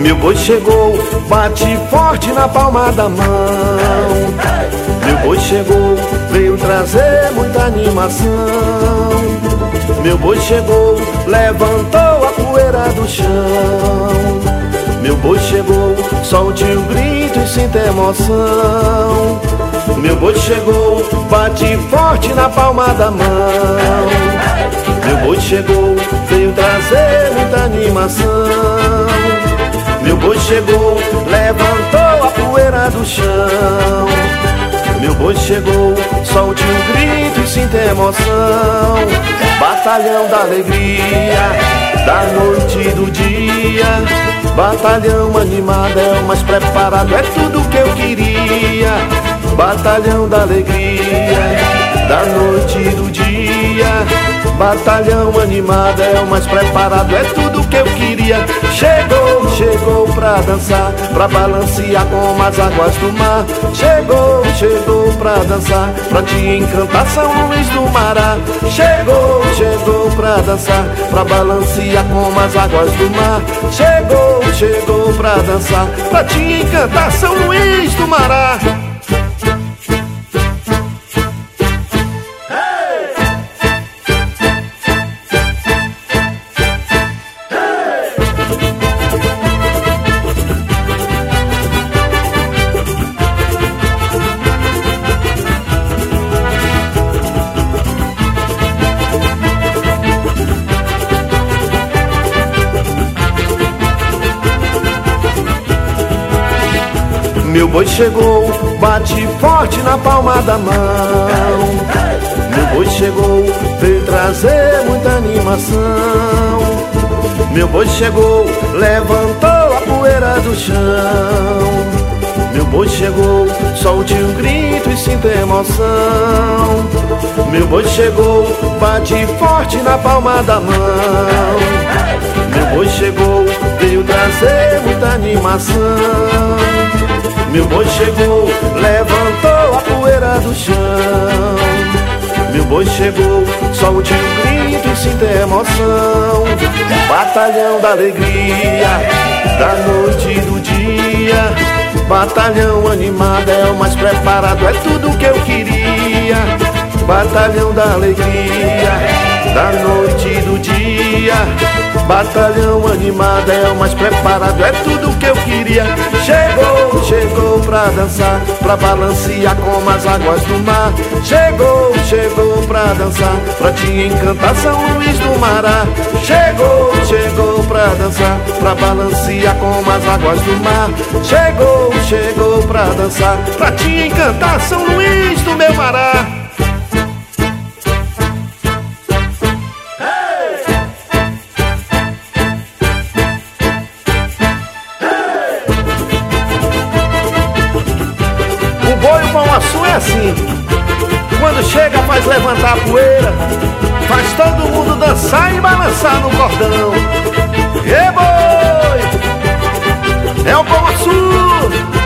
Meu boi chegou, bate forte na palma da mão. Meu boi chegou, veio trazer muita animação. Meu boi chegou, levantou a poeira do chão. Meu boi chegou, solte o grito e sinta emoção. Meu boi chegou, bate forte na palma da mão. Meu boi chegou, veio trazer muita animação. Meu boi chegou, levantou a poeira do chão. Meu boi chegou, solte um grito e sinta emoção. Batalhão da alegria, da noite e do dia. Batalhão animado, é o mais preparado, é tudo que eu queria. Batalhão da alegria, da noite e do dia. Batalhão animado, é o mais preparado, é tudo que eu queria. Chegou, chegou pra dançar, pra balancear como as águas do mar. Chegou, chegou pra dançar, pra te encantar São Luís do Mará. Chegou, chegou pra dançar, pra balancear como as águas do mar. Chegou, chegou pra dançar, pra te encantar São Luís do Mará. Meu boi chegou, bate forte na palma da mão. Meu boi chegou, veio trazer muita animação. Meu boi chegou, levantou a poeira do chão. Meu boi chegou, solte um grito e sinta emoção. Meu boi chegou, bate forte na palma da mão. Meu boi chegou, veio trazer muita animação. Meu boi chegou, levantou a poeira do chão. Meu boi chegou, solte um grito e sinta emoção. Batalhão da alegria, da noite e do dia. Batalhão animado, é o mais preparado, é tudo que eu queria. Batalhão da alegria, da noite e do dia. Batalhão animado, é o mais preparado, é tudo que eu queria. Chegou, chegou pra dançar, pra balancear como as águas do mar. Chegou, chegou pra dançar, pra te encantar São Luís do Mará. Chegou, chegou pra dançar, pra balancear como as águas do mar. Chegou, chegou pra dançar, pra te encantar São Luís do meu Mará. O boi com a sua é assim, quando chega faz levantar a poeira, faz todo mundo dançar e balançar no cordão. E boi, é o Pão Açu.